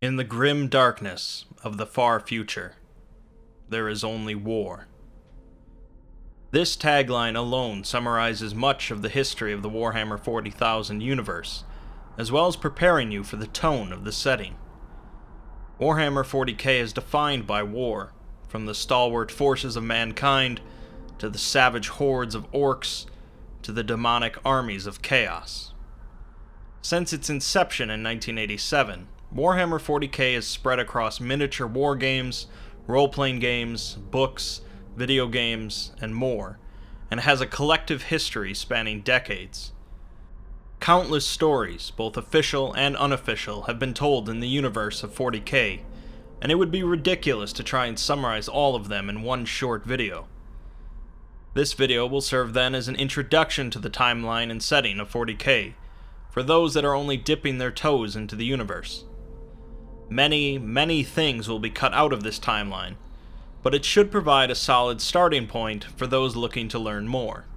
In the grim darkness of the far future, there is only war. This tagline alone summarizes much of the history of the Warhammer 40,000 universe, as well as preparing you for the tone of the setting. Warhammer 40k is defined by war, from the stalwart forces of mankind, to the savage hordes of orcs, to the demonic armies of chaos. Since its inception in 1987, Warhammer 40k is spread across miniature war games, role-playing games, books, video games, and more, and has a collective history spanning decades. Countless stories, both official and unofficial, have been told in the universe of 40k, and it would be ridiculous to try and summarize all of them in one short video. This video will serve then as an introduction to the timeline and setting of 40k, for those that are only dipping their toes into the universe. Many things will be cut out of this timeline, but it should provide a solid starting point for those looking to learn more.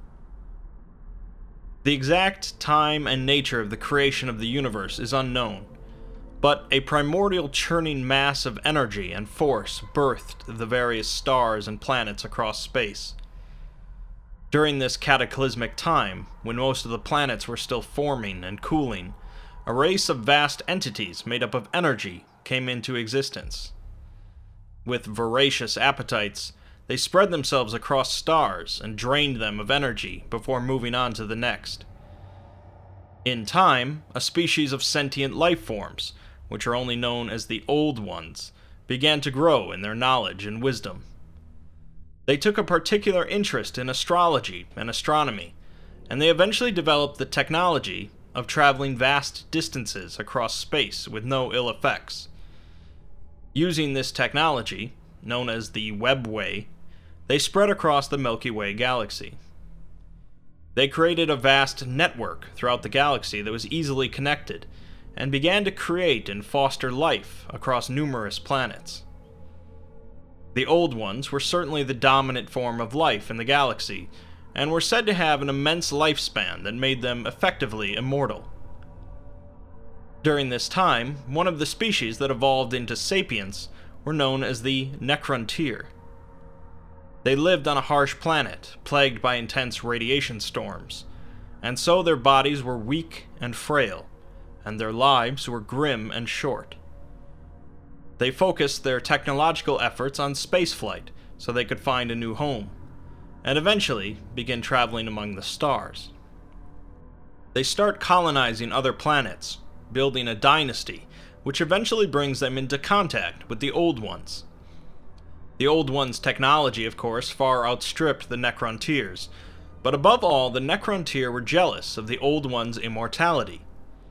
The exact time and nature of the creation of the universe is unknown, but a primordial churning mass of energy and force birthed the various stars and planets across space. During this cataclysmic time, when most of the planets were still forming and cooling, a race of vast entities made up of energy came into existence. With voracious appetites, they spread themselves across stars and drained them of energy before moving on to the next. In time, a species of sentient life forms, which are only known as the Old Ones, began to grow in their knowledge and wisdom. They took a particular interest in astrology and astronomy, and they eventually developed the technology of traveling vast distances across space with no ill effects. Using this technology, known as the Webway, they spread across the Milky Way galaxy. They created a vast network throughout the galaxy that was easily connected, and began to create and foster life across numerous planets. The Old Ones were certainly the dominant form of life in the galaxy, and were said to have an immense lifespan that made them effectively immortal. During this time, one of the species that evolved into sapience were known as the Necrontyr. They lived on a harsh planet, plagued by intense radiation storms, and so their bodies were weak and frail, and their lives were grim and short. They focused their technological efforts on spaceflight so they could find a new home, and eventually begin traveling among the stars. They start colonizing other planets, building a dynasty, which eventually brings them into contact with the Old Ones. The Old Ones' technology, of course, far outstripped the Necrontyrs, but above all, the Necrontyr were jealous of the Old Ones' immortality.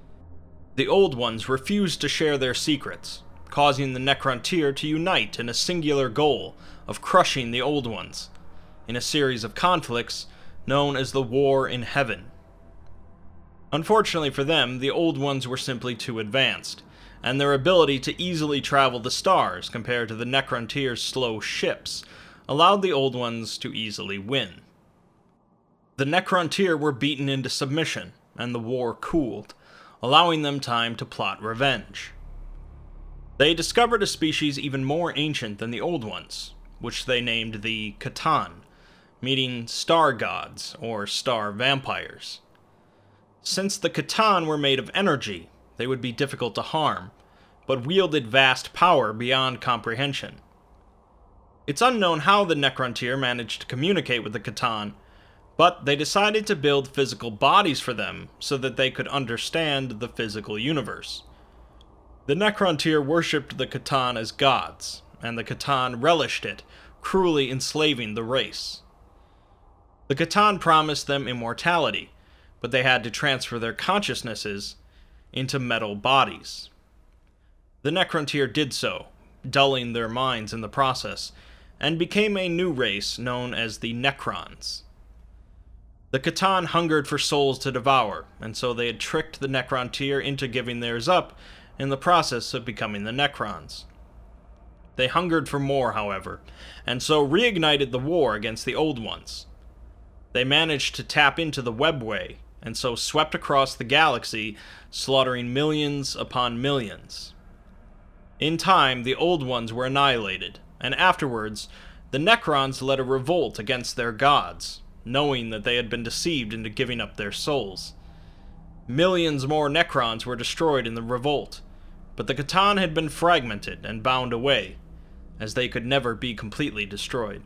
The Old Ones refused to share their secrets, causing the Necrontyr to unite in a singular goal of crushing the Old Ones, in a series of conflicts known as the War in Heaven. Unfortunately for them, the Old Ones were simply too advanced, and their ability to easily travel the stars compared to the Necrontyr's slow ships allowed the Old Ones to easily win. The Necrontyr were beaten into submission, and the war cooled, allowing them time to plot revenge. They discovered a species even more ancient than the Old Ones, which they named the C'tan, meaning star gods or star vampires. Since the C'tan were made of energy, they would be difficult to harm, but wielded vast power beyond comprehension. It's unknown how the Necrontyr managed to communicate with the C'tan, but they decided to build physical bodies for them so that they could understand the physical universe. The Necrontyr worshipped the C'tan as gods, and the C'tan relished it, cruelly enslaving the race. The C'tan promised them immortality, but they had to transfer their consciousnesses into metal bodies. The Necrontyr did so, dulling their minds in the process, and became a new race known as the Necrons. The C'tan hungered for souls to devour, and so they had tricked the Necrontyr into giving theirs up in the process of becoming the Necrons. They hungered for more, however, and so reignited the war against the Old Ones. They managed to tap into the Webway, and so swept across the galaxy, slaughtering millions upon millions. In time, the Old Ones were annihilated, and afterwards, the Necrons led a revolt against their gods, knowing that they had been deceived into giving up their souls. Millions more Necrons were destroyed in the revolt, but the C'tan had been fragmented and bound away, as they could never be completely destroyed.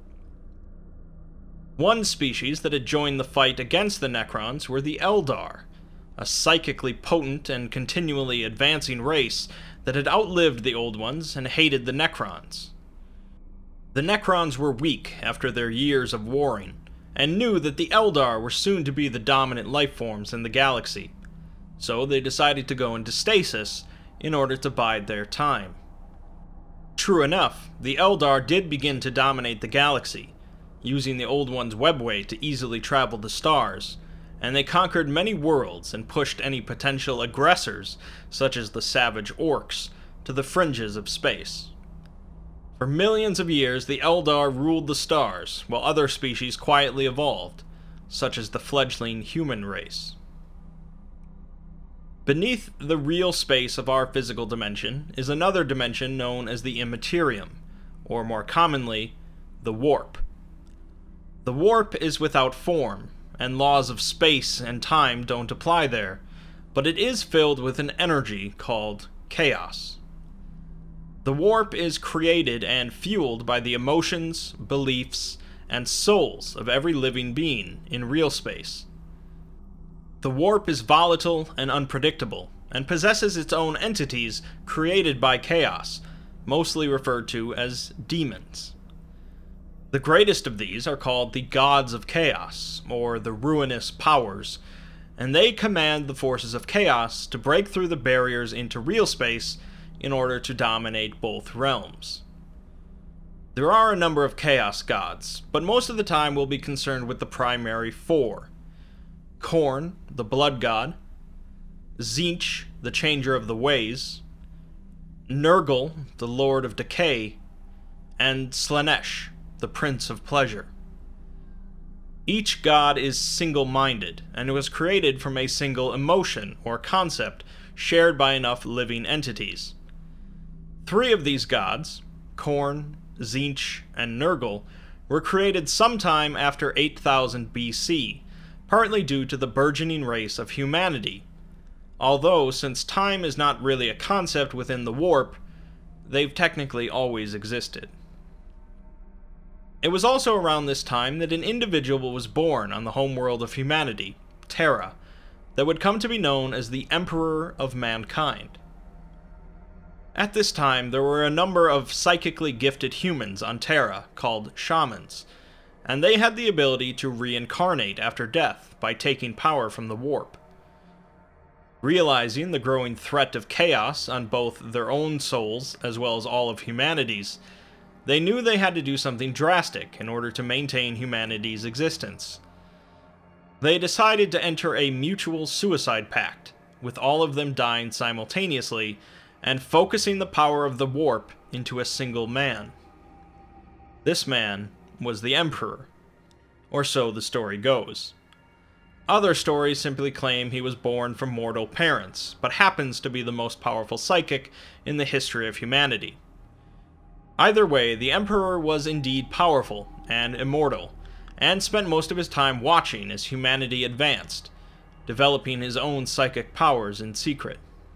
One species that had joined the fight against the Necrons were the Eldar, a psychically potent and continually advancing race that had outlived the Old Ones and hated the Necrons. The Necrons were weak after their years of warring, and knew that the Eldar were soon to be the dominant lifeforms in the galaxy, so they decided to go into stasis in order to bide their time. True enough, the Eldar did begin to dominate the galaxy, using the Old One's webway to easily travel the stars, and they conquered many worlds and pushed any potential aggressors, such as the savage orcs, to the fringes of space. For millions of years, the Eldar ruled the stars, while other species quietly evolved, such as the fledgling human race. Beneath the real space of our physical dimension is another dimension known as the Immaterium, or more commonly, the Warp. The Warp is without form, and laws of space and time don't apply there, but it is filled with an energy called chaos. The Warp is created and fueled by the emotions, beliefs, and souls of every living being in real space. The Warp is volatile and unpredictable, and possesses its own entities created by chaos, mostly referred to as demons. The greatest of these are called the Gods of Chaos, or the Ruinous Powers, and they command the forces of chaos to break through the barriers into real space in order to dominate both realms. There are a number of chaos gods, but most of the time we'll be concerned with the primary four: Khorne, the blood god; Tzeentch, the changer of the ways; Nurgle, the lord of decay; and Slaanesh, the prince of pleasure. Each god is single-minded, and was created from a single emotion or concept shared by enough living entities. Three of these gods, Khorne, Tzeentch, and Nurgle, were created sometime after 8000 BC, partly due to the burgeoning race of humanity, although since time is not really a concept within the Warp, they've technically always existed. It was also around this time that an individual was born on the homeworld of humanity, Terra, that would come to be known as the Emperor of Mankind. At this time, there were a number of psychically gifted humans on Terra called shamans, and they had the ability to reincarnate after death by taking power from the Warp. Realizing the growing threat of chaos on both their own souls as well as all of humanity's, they knew they had to do something drastic in order to maintain humanity's existence. They decided to enter a mutual suicide pact, with all of them dying simultaneously, and focusing the power of the Warp into a single man. This man was the Emperor, or so the story goes. Other stories simply claim he was born from mortal parents, but happens to be the most powerful psychic in the history of humanity. Either way, the Emperor was indeed powerful and immortal, and spent most of his time watching as humanity advanced, developing his own psychic powers in secret.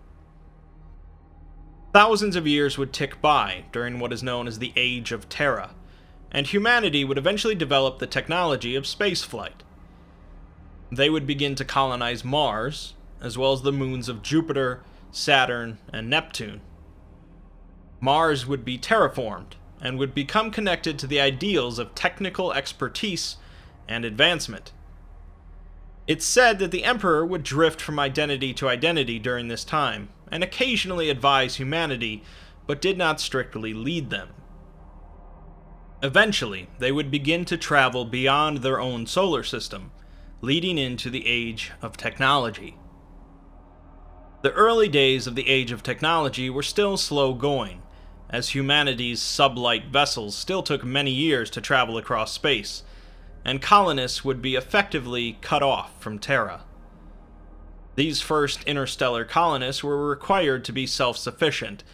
Thousands of years would tick by during what is known as the Age of Terra, and humanity would eventually develop the technology of spaceflight. They would begin to colonize Mars, as well as the moons of Jupiter, Saturn, and Neptune. Mars would be terraformed, and would become connected to the ideals of technical expertise and advancement. It's said that the Emperor would drift from identity to identity during this time, and occasionally advise humanity, but did not strictly lead them. Eventually, they would begin to travel beyond their own solar system, leading into the Age of Technology. The early days of the Age of Technology were still slow going, as humanity's sublight vessels still took many years to travel across space, and colonists would be effectively cut off from Terra. These first interstellar colonists were required to be self-sufficient,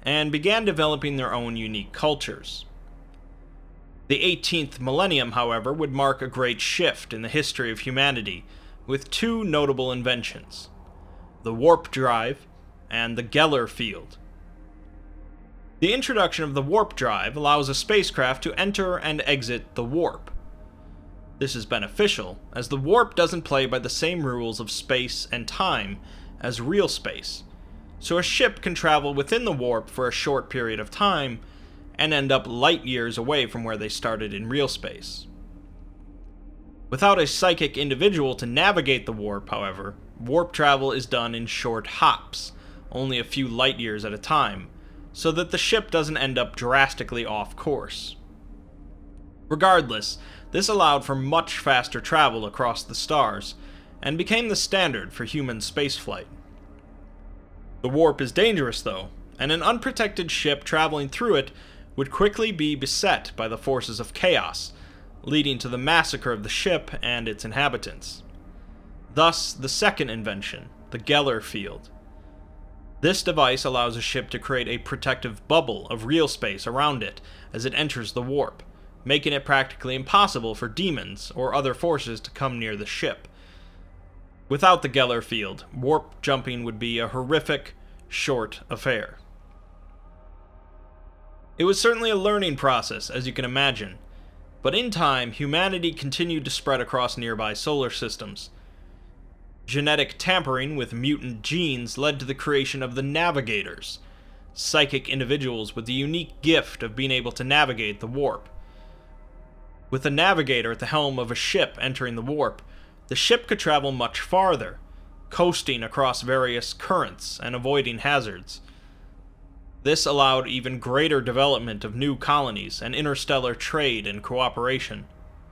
and began developing their own unique cultures. The 18th millennium, however, would mark a great shift in the history of humanity, with two notable inventions: the warp drive and the Geller field. The introduction of the warp drive allows a spacecraft to enter and exit the warp. This is beneficial, as the warp doesn't play by the same rules of space and time as real space, so a ship can travel within the warp for a short period of time and end up light years away from where they started in real space. Without a psychic individual to navigate the warp, however, warp travel is done in short hops, only a few light years at a time, so that the ship doesn't end up drastically off course. Regardless, this allowed for much faster travel across the stars, and became the standard for human spaceflight. The warp is dangerous, though, and an unprotected ship traveling through it would quickly be beset by the forces of chaos, leading to the massacre of the ship and its inhabitants. Thus, the second invention, the Geller field. This device allows a ship to create a protective bubble of real space around it as it enters the warp, making it practically impossible for demons or other forces to come near the ship. Without the Geller field, warp jumping would be a horrific, short affair. It was certainly a learning process, as you can imagine, but in time, humanity continued to spread across nearby solar systems. Genetic tampering with mutant genes led to the creation of the Navigators, psychic individuals with the unique gift of being able to navigate the warp. With a navigator at the helm of a ship entering the warp, the ship could travel much farther, coasting across various currents and avoiding hazards. This allowed even greater development of new colonies and interstellar trade and cooperation.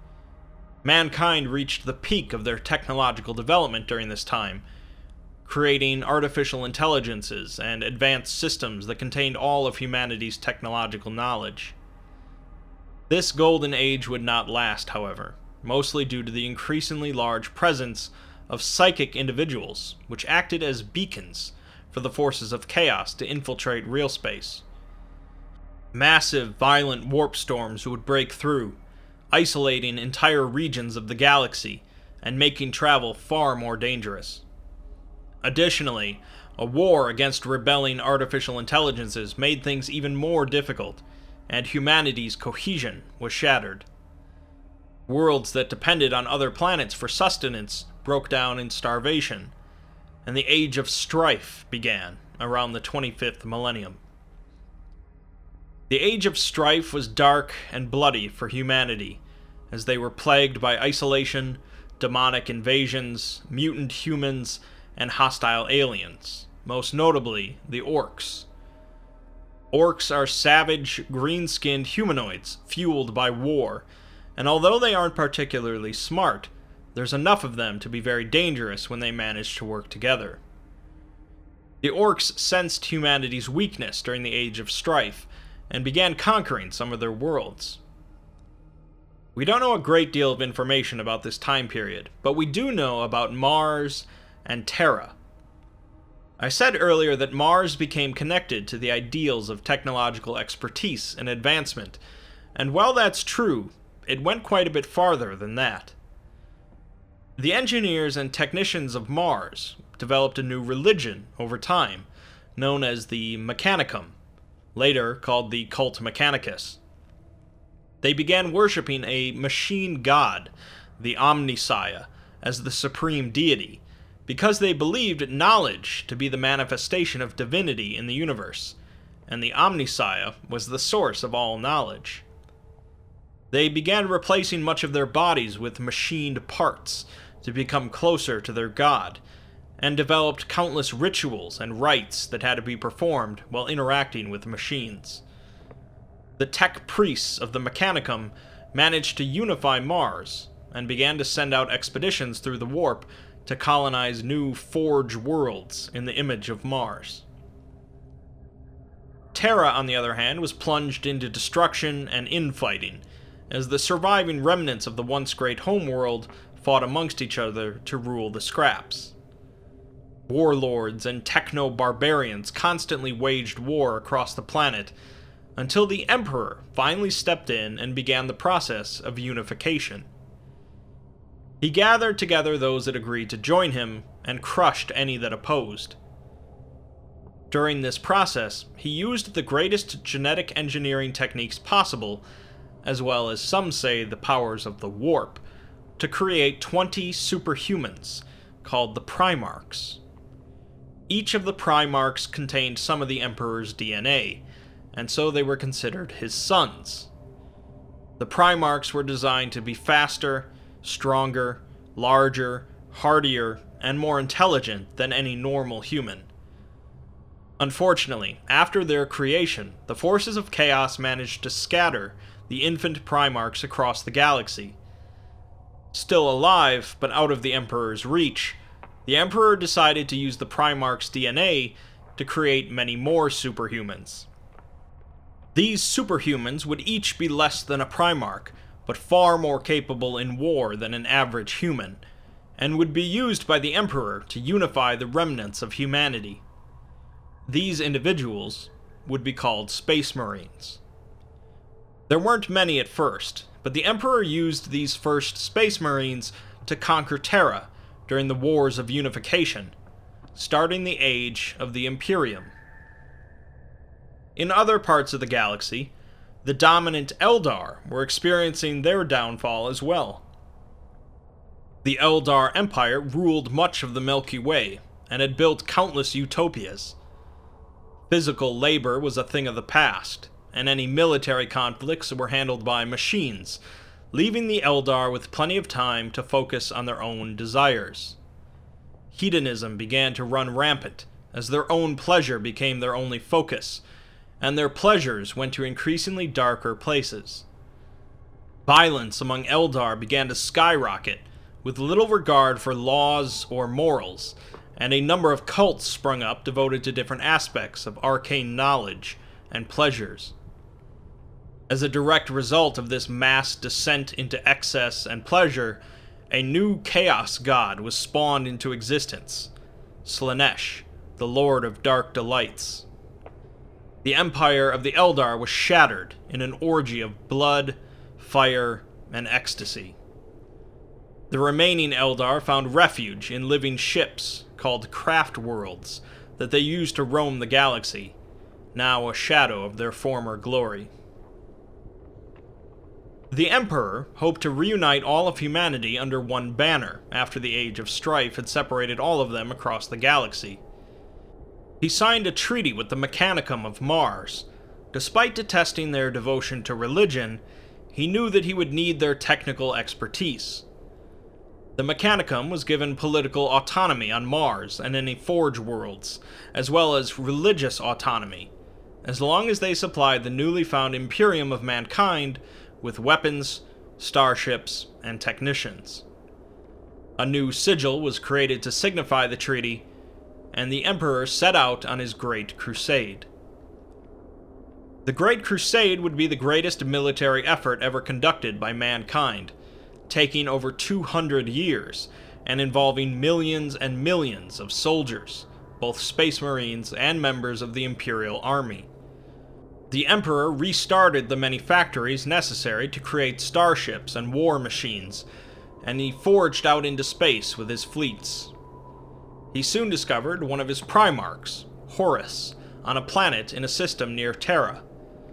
Mankind reached the peak of their technological development during this time, creating artificial intelligences and advanced systems that contained all of humanity's technological knowledge. This golden age would not last, however, mostly due to the increasingly large presence of psychic individuals, which acted as beacons for the forces of chaos to infiltrate real space. Massive, violent warp storms would break through, isolating entire regions of the galaxy and making travel far more dangerous. Additionally, a war against rebelling artificial intelligences made things even more difficult, and humanity's cohesion was shattered. Worlds that depended on other planets for sustenance broke down in starvation, and the Age of Strife began around the 25th millennium. The Age of Strife was dark and bloody for humanity, as they were plagued by isolation, demonic invasions, mutant humans, and hostile aliens, most notably the Orcs. Orcs are savage, green-skinned humanoids fueled by war, and although they aren't particularly smart, there's enough of them to be very dangerous when they manage to work together. The Orcs sensed humanity's weakness during the Age of Strife, and began conquering some of their worlds. We don't know a great deal of information about this time period, but we do know about Mars and Terra. I said earlier that Mars became connected to the ideals of technological expertise and advancement, and while that's true, it went quite a bit farther than that. The engineers and technicians of Mars developed a new religion over time, known as the Mechanicum, later called the Cult Mechanicus. They began worshipping a machine god, the Omnissiah, as the supreme deity, because they believed knowledge to be the manifestation of divinity in the universe, and the Omnissiah was the source of all knowledge. They began replacing much of their bodies with machined parts to become closer to their god, and developed countless rituals and rites that had to be performed while interacting with machines. The tech priests of the Mechanicum managed to unify Mars, and began to send out expeditions through the warp to colonize new Forge worlds in the image of Mars. Terra, on the other hand, was plunged into destruction and infighting, as the surviving remnants of the once great homeworld fought amongst each other to rule the scraps. Warlords and techno-barbarians constantly waged war across the planet, until the Emperor finally stepped in and began the process of unification. He gathered together those that agreed to join him and crushed any that opposed. During this process, he used the greatest genetic engineering techniques possible, as well as some say the powers of the warp, to create 20 superhumans, called the Primarchs. Each of the Primarchs contained some of the Emperor's DNA, and so they were considered his sons. The Primarchs were designed to be faster, stronger, larger, hardier, and more intelligent than any normal human. Unfortunately, after their creation, the forces of chaos managed to scatter the infant Primarchs across the galaxy. Still alive, but out of the Emperor's reach, the Emperor decided to use the Primarch's DNA to create many more superhumans. These superhumans would each be less than a Primarch, but far more capable in war than an average human, and would be used by the Emperor to unify the remnants of humanity. These individuals would be called Space Marines. There weren't many at first, but the Emperor used these first Space Marines to conquer Terra during the Wars of Unification, starting the Age of the Imperium. In other parts of the galaxy, the dominant Eldar were experiencing their downfall as well. The Eldar Empire ruled much of the Milky Way and had built countless utopias. Physical labor was a thing of the past, and any military conflicts were handled by machines, leaving the Eldar with plenty of time to focus on their own desires. Hedonism began to run rampant, as their own pleasure became their only focus, and their pleasures went to increasingly darker places. Violence among Eldar began to skyrocket, with little regard for laws or morals, and a number of cults sprung up devoted to different aspects of arcane knowledge and pleasures. As a direct result of this mass descent into excess and pleasure, a new chaos god was spawned into existence, Slaanesh, the Lord of Dark Delights. The empire of the Eldar was shattered in an orgy of blood, fire, and ecstasy. The remaining Eldar found refuge in living ships called craft worlds that they used to roam the galaxy, now a shadow of their former glory. The Emperor hoped to reunite all of humanity under one banner after the Age of Strife had separated all of them across the galaxy. He signed a treaty with the Mechanicum of Mars. Despite detesting their devotion to religion, he knew that he would need their technical expertise. The Mechanicum was given political autonomy on Mars and any Forge worlds, as well as religious autonomy, as long as they supplied the newly found Imperium of mankind with weapons, starships, and technicians. A new sigil was created to signify the treaty, and the Emperor set out on his Great Crusade. The Great Crusade would be the greatest military effort ever conducted by mankind, taking over 200 years and involving millions and millions of soldiers, both Space Marines and members of the Imperial Army. The Emperor restarted the many factories necessary to create starships and war machines, and he forged out into space with his fleets. He soon discovered one of his Primarchs, Horus, on a planet in a system near Terra.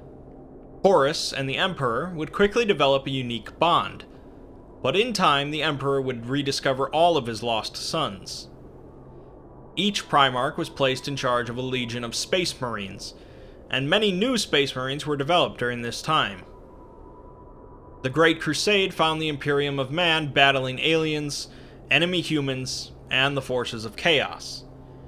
Horus and the Emperor would quickly develop a unique bond, but in time the Emperor would rediscover all of his lost sons. Each Primarch was placed in charge of a legion of Space Marines, and many new Space Marines were developed during this time. The Great Crusade found the Imperium of Man battling aliens, enemy humans, and the forces of chaos.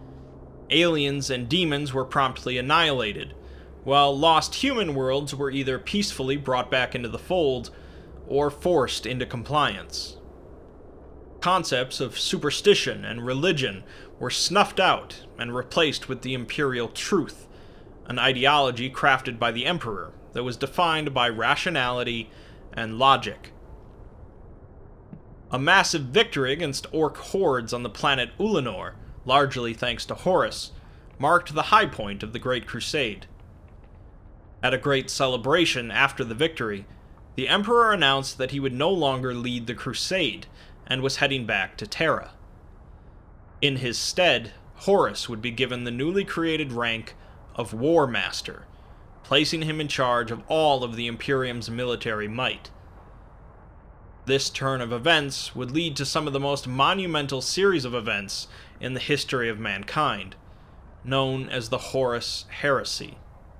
Aliens and demons were promptly annihilated, while lost human worlds were either peacefully brought back into the fold or forced into compliance. Concepts of superstition and religion were snuffed out and replaced with the imperial truth, an ideology crafted by the Emperor that was defined by rationality and logic. A massive victory against orc hordes on the planet Ulanor largely thanks to Horus, marked the high point of the Great Crusade. At a great celebration after the victory, the Emperor announced that he would no longer lead the crusade and was heading back to Terra. In his stead, Horus would be given the newly created rank of War Master, placing him in charge of all of the Imperium's military might. This turn of events would lead to some of the most monumental series of events in the history of mankind, known as the Horus Heresy.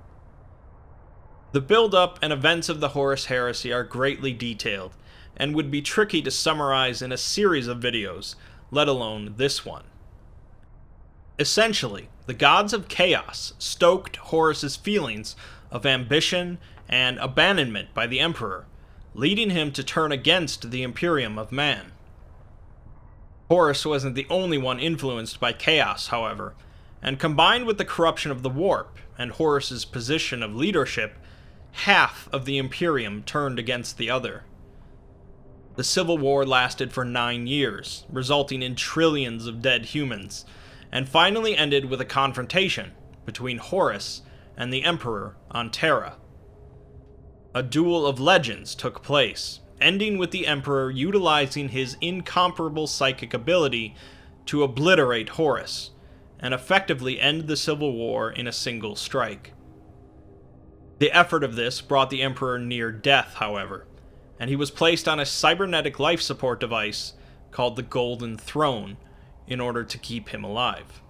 The build-up and events of the Horus Heresy are greatly detailed, and would be tricky to summarize in a series of videos, let alone this one. Essentially, the gods of chaos stoked Horus's feelings of ambition and abandonment by the Emperor, leading him to turn against the Imperium of Man. Horus wasn't the only one influenced by chaos, however, and combined with the corruption of the Warp and Horus's position of leadership, half of the Imperium turned against the other. The Civil War lasted for 9 years, resulting in trillions of dead humans, and finally ended with a confrontation between Horus and the Emperor on Terra. A duel of legends took place, ending with the Emperor utilizing his incomparable psychic ability to obliterate Horus, and effectively end the Civil War in a single strike. The effort of this brought the Emperor near death, however, and he was placed on a cybernetic life support device called the Golden Throne in order to keep him alive.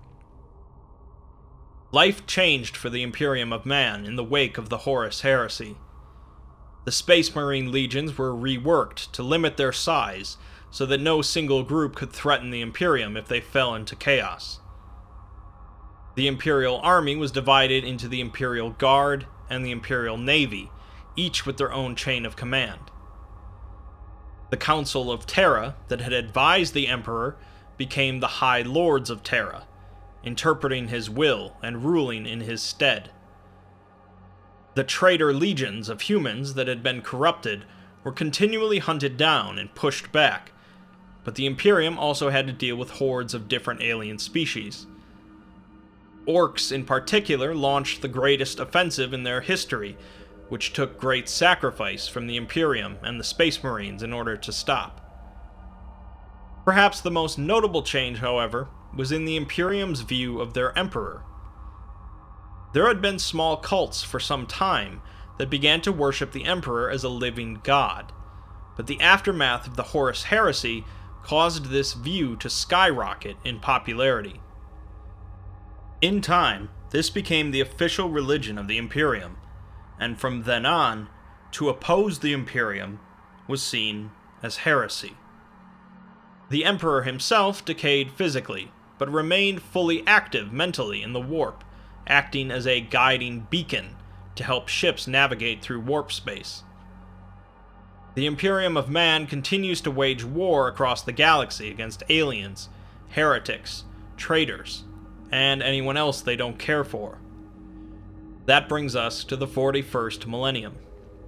Life changed for the Imperium of Man in the wake of the Horus Heresy. The Space Marine legions were reworked to limit their size so that no single group could threaten the Imperium if they fell into chaos. The Imperial Army was divided into the Imperial Guard and the Imperial Navy, each with their own chain of command. The Council of Terra that had advised the Emperor became the High Lords of Terra, interpreting his will and ruling in his stead. The traitor legions of humans that had been corrupted were continually hunted down and pushed back, but the Imperium also had to deal with hordes of different alien species. Orcs in particular launched the greatest offensive in their history, which took great sacrifice from the Imperium and the Space Marines in order to stop. Perhaps the most notable change, however, was in the Imperium's view of their Emperor. There had been small cults for some time that began to worship the Emperor as a living god, but the aftermath of the Horus Heresy caused this view to skyrocket in popularity. In time, this became the official religion of the Imperium, and from then on, to oppose the Imperium was seen as heresy. The Emperor himself decayed physically, but remained fully active mentally in the warp, acting as a guiding beacon to help ships navigate through warp space. The Imperium of Man continues to wage war across the galaxy against aliens, heretics, traitors, and anyone else they don't care for. That brings us to the 41st millennium.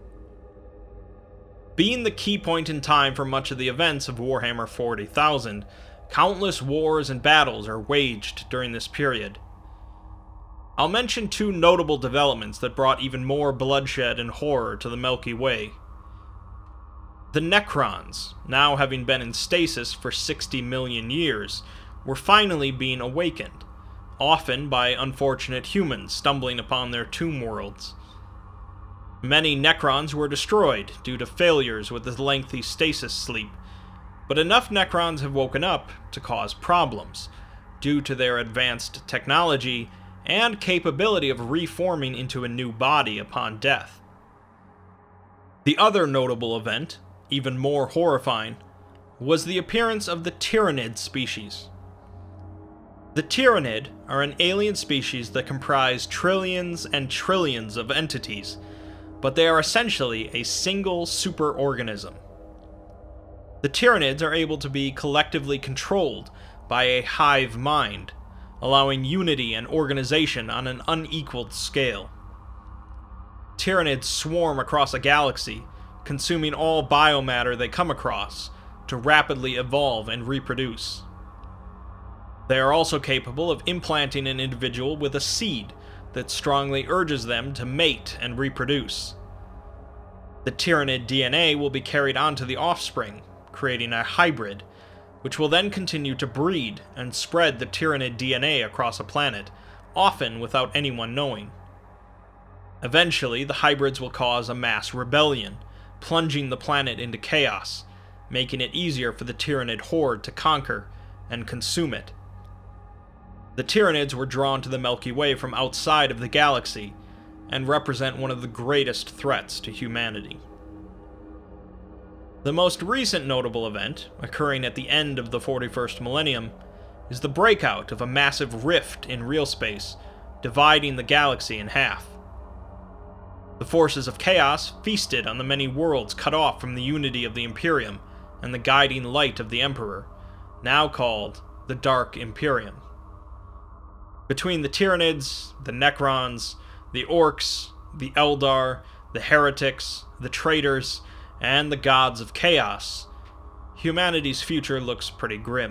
Being the key point in time for much of the events of Warhammer 40,000, countless wars and battles are waged during this period. I'll mention 2 notable developments that brought even more bloodshed and horror to the Milky Way. The Necrons, now having been in stasis for 60 million years, were finally being awakened, often by unfortunate humans stumbling upon their tomb worlds. Many Necrons were destroyed due to failures with the lengthy stasis sleep, but enough Necrons have woken up to cause problems, due to their advanced technology and capability of reforming into a new body upon death. The other notable event, even more horrifying, was the appearance of the Tyranid species. The Tyranid are an alien species that comprise trillions and trillions of entities, but they are essentially a single superorganism. The Tyranids are able to be collectively controlled by a hive mind, allowing unity and organization on an unequaled scale. Tyranids swarm across a galaxy, consuming all biomatter they come across, to rapidly evolve and reproduce. They are also capable of implanting an individual with a seed that strongly urges them to mate and reproduce. The Tyranid DNA will be carried onto the offspring, creating a hybrid, which will then continue to breed and spread the Tyranid DNA across a planet, often without anyone knowing. Eventually, the hybrids will cause a mass rebellion, plunging the planet into chaos, making it easier for the Tyranid horde to conquer and consume it. The Tyranids were drawn to the Milky Way from outside of the galaxy, and represent one of the greatest threats to humanity. The most recent notable event, occurring at the end of the 41st millennium, is the breakout of a massive rift in real space, dividing the galaxy in half. The forces of chaos feasted on the many worlds cut off from the unity of the Imperium and the guiding light of the Emperor, now called the Dark Imperium. Between the Tyranids, the Necrons, the Orcs, the Eldar, the Heretics, the Traitors, and the Gods of Chaos, humanity's future looks pretty grim.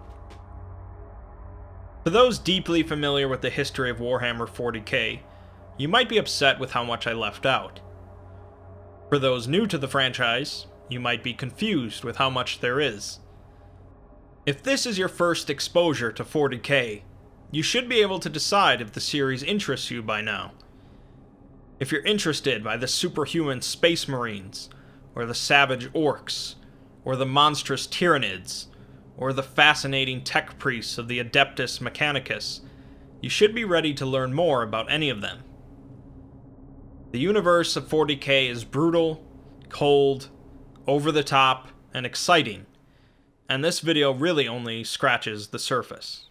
For those deeply familiar with the history of Warhammer 40k, you might be upset with how much I left out. For those new to the franchise, you might be confused with how much there is. If this is your first exposure to 40k, you should be able to decide if the series interests you by now. If you're interested by the superhuman Space Marines, or the savage Orcs, or the monstrous Tyranids, or the fascinating tech priests of the Adeptus Mechanicus, you should be ready to learn more about any of them. The universe of 40k is brutal, cold, over the top, and exciting, and this video really only scratches the surface.